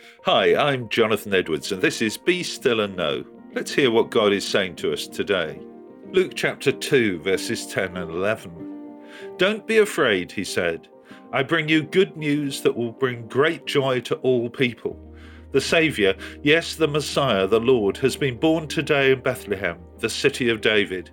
Hi, I'm Jonathan Edwards, and this is Be Still and Know. Let's hear what God is saying to us today. Luke chapter 2, verses 10 and 11. Don't be afraid, he said. I bring you good news that will bring great joy to all people. The Saviour, yes, the Messiah, the Lord, has been born today in Bethlehem, the city of David.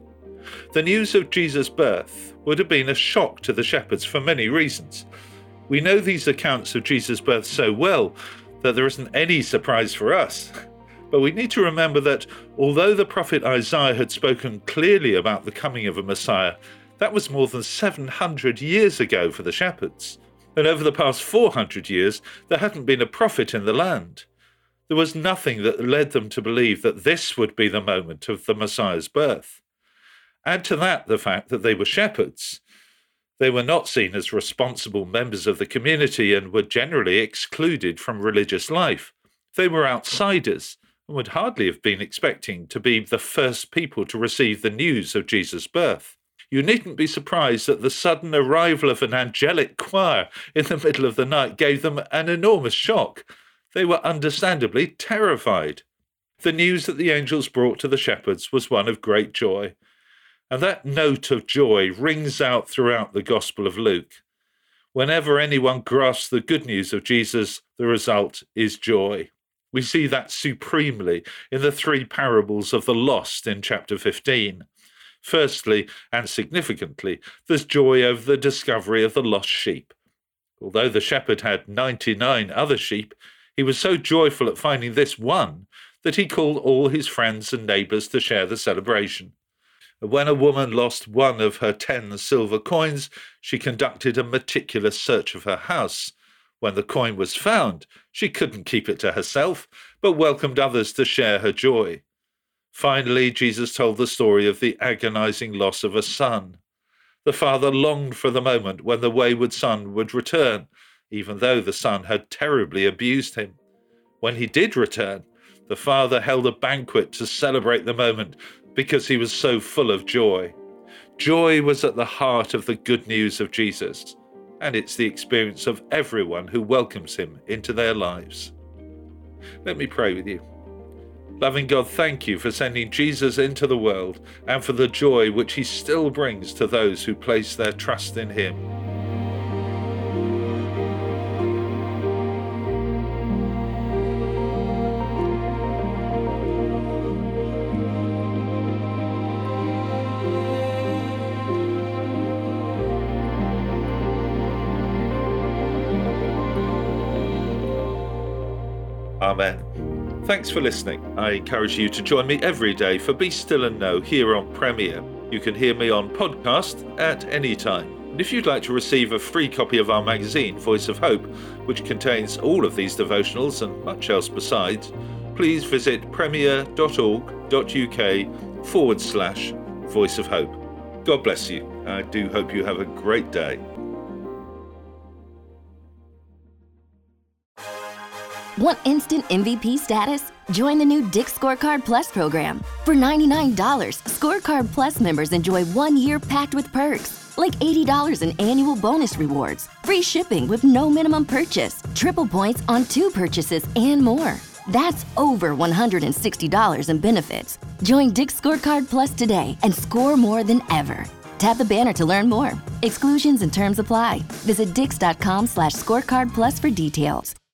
The news of Jesus' birth would have been a shock to the shepherds for many reasons. We know these accounts of Jesus' birth so well that there isn't any surprise for us. But we need to remember that although the prophet Isaiah had spoken clearly about the coming of a Messiah, that was more than 700 years ago for the shepherds. And over the past 400 years, there hadn't been a prophet in the land. There was nothing that led them to believe that this would be the moment of the Messiah's birth. Add to that the fact that they were shepherds. They were not seen as responsible members of the community and were generally excluded from religious life. They were outsiders and would hardly have been expecting to be the first people to receive the news of Jesus' birth. You needn't be surprised that the sudden arrival of an angelic choir in the middle of the night gave them an enormous shock. They were understandably terrified. The news that the angels brought to the shepherds was one of great joy. And that note of joy rings out throughout the Gospel of Luke. Whenever anyone grasps the good news of Jesus, the result is joy. We see that supremely in the three parables of the lost in chapter 15. Firstly, and significantly, there's joy over the discovery of the lost sheep. Although the shepherd had 99 other sheep, he was so joyful at finding this one that he called all his friends and neighbours to share the celebration. When a woman lost one of her 10 silver coins, she conducted a meticulous search of her house. When the coin was found, she couldn't keep it to herself, but welcomed others to share her joy. Finally, Jesus told the story of the agonizing loss of a son. The father longed for the moment when the wayward son would return, even though the son had terribly abused him. When he did return, the father held a banquet to celebrate the moment, because he was so full of joy. Joy was at the heart of the good news of Jesus, and it's the experience of everyone who welcomes him into their lives. Let me pray with you. Loving God, thank you for sending Jesus into the world and for the joy which he still brings to those who place their trust in him. Amen. Thanks for listening. I encourage you to join me every day for Be Still and Know here on Premier. You can hear me on podcast at any time. And if you'd like to receive a free copy of our magazine, Voice of Hope, which contains all of these devotionals and much else besides, please visit premier.org.uk/Voice of Hope. God bless you. I do hope you have a great day. Want instant MVP status? Join the new Dick's Scorecard Plus program. For $99, Scorecard Plus members enjoy 1 year packed with perks, like $80 in annual bonus rewards, free shipping with no minimum purchase, triple points on 2 purchases, and more. That's over $160 in benefits. Join Dick's Scorecard Plus today and score more than ever. Tap the banner to learn more. Exclusions and terms apply. Visit dix.com/scorecardplus for details.